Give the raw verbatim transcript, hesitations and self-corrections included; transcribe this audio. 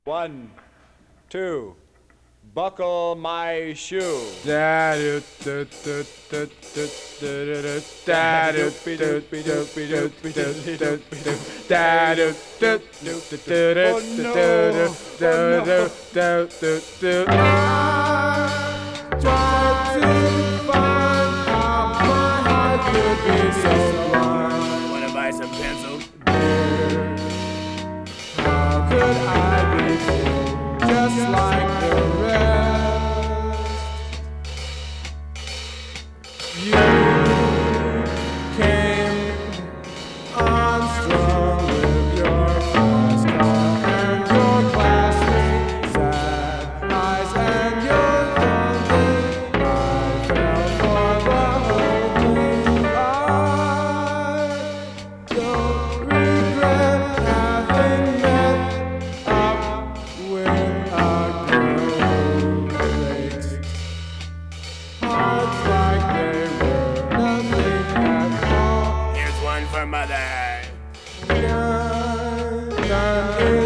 One, two, buckle my shoe. Wanna buy some pencils? How could I be just like the rest? You came on strong with your fast car and your classmates' sad eyes and your lonely. I fell for the whole thing. I don't regret having met up with a girl who breaks hearts like they were nothing at all. Here's one for mother. Done, done